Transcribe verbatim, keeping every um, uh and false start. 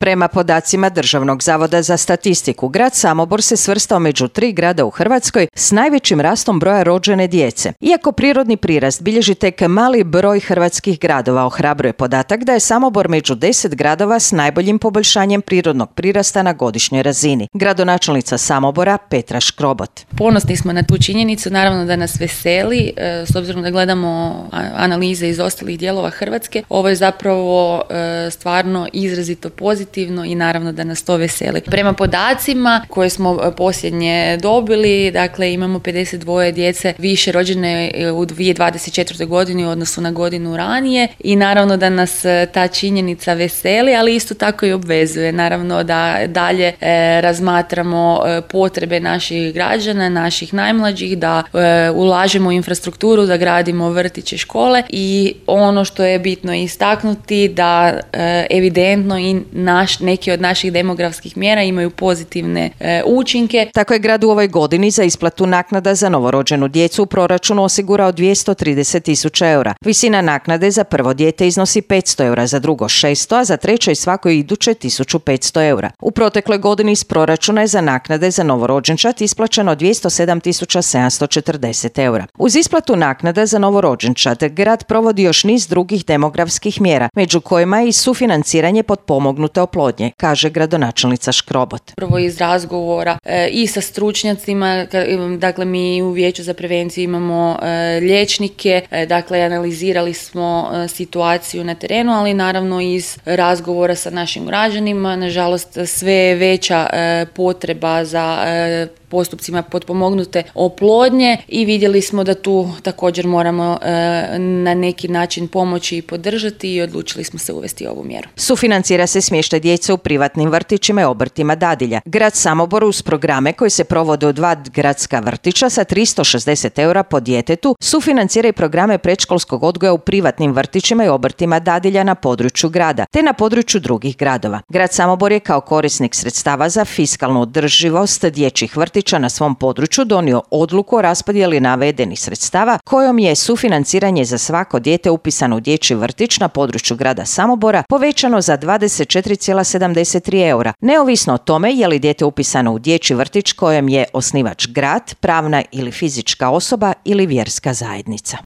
Prema podacima Državnog zavoda za statistiku, grad Samobor se svrstao među tri grada u Hrvatskoj s najvećim rastom broja rođene djece. Iako prirodni prirast bilježi tek mali broj hrvatskih gradova, ohrabruje podatak da je Samobor među deset gradova s najboljim poboljšanjem prirodnog prirasta na godišnjoj razini. Gradonačelnica Samobora Petra Škrobot. Ponosni smo na tu činjenicu, naravno da nas veseli, s obzirom da gledamo analize iz ostalih dijelova Hrvatske. Ovo je zapravo stvarno izrazito pozitivno i naravno da nas to veseli. Prema podacima koje smo posljednje dobili, dakle imamo pedeset dva djece više rođene u dvije tisuće dvadeset četvrtoj godini u odnosu na godinu ranije i naravno da nas ta činjenica veseli, ali isto tako i obvezuje. Naravno da dalje e, razmatramo e, potrebe naših građana, naših najmlađih, da e, ulažemo u infrastrukturu, da gradimo vrtiće, škole i ono što je bitno istaknuti da e, evidentno i naš, neki od naših demografskih mjera imaju pozitivne e, učinke. Tako je grad u ovoj godini za isplatu naknada za novorođenu djecu u proračunu osigurao dvjesto trideset tisuća eura. Visina naknade za prvo dijete iznosi petsto eura, za drugo šesto, a za treće i svako iduće tisuću petsto eura. U protekloj godini iz proračuna je za naknade za novorođenčad isplaćeno dvjesto sedam tisuća sedamsto četrdeset eura. Uz isplatu naknada za novorođenčad, grad provodi još niz drugih demografskih mjera, među kojima je i sufinanciranje potpomognute oplodnje, kaže gradonačelnica Škrobot. Prvo iz razgovora e, i sa stručnjacima, dakle mi u Vijeću za prevenciju imamo e, liječnike, e, dakle analizirali smo e, situaciju na terenu, ali naravno iz razgovora sa našim građanima, nažalost sve je veća e, potreba za e, postupcima potpomognute oplodnje i vidjeli smo da tu također moramo e, na neki način pomoći i podržati i odlučili smo se uvesti ovu mjeru. Sufinancira se smještaj djece u privatnim vrtićima i obrtima dadilja. Grad Samobor uz programe koji se provode u dva gradska vrtića sa tristo šezdeset eura po djetetu sufinancira i programe predškolskog odgoja u privatnim vrtićima i obrtima dadilja na području grada, te na području drugih gradova. Grad Samobor je kao korisnik sredstava za fiskalnu održivost dječjih vrtića na svom području donio odluku o raspodjeli navedenih sredstava kojom je sufinanciranje za svako dijete upisano u dječji vrtić na području grada Samobora povećano za dvadeset četiri zarez sedamdeset tri eura, neovisno o tome je li dijete upisano u dječji vrtić kojem je osnivač grad, pravna ili fizička osoba ili vjerska zajednica.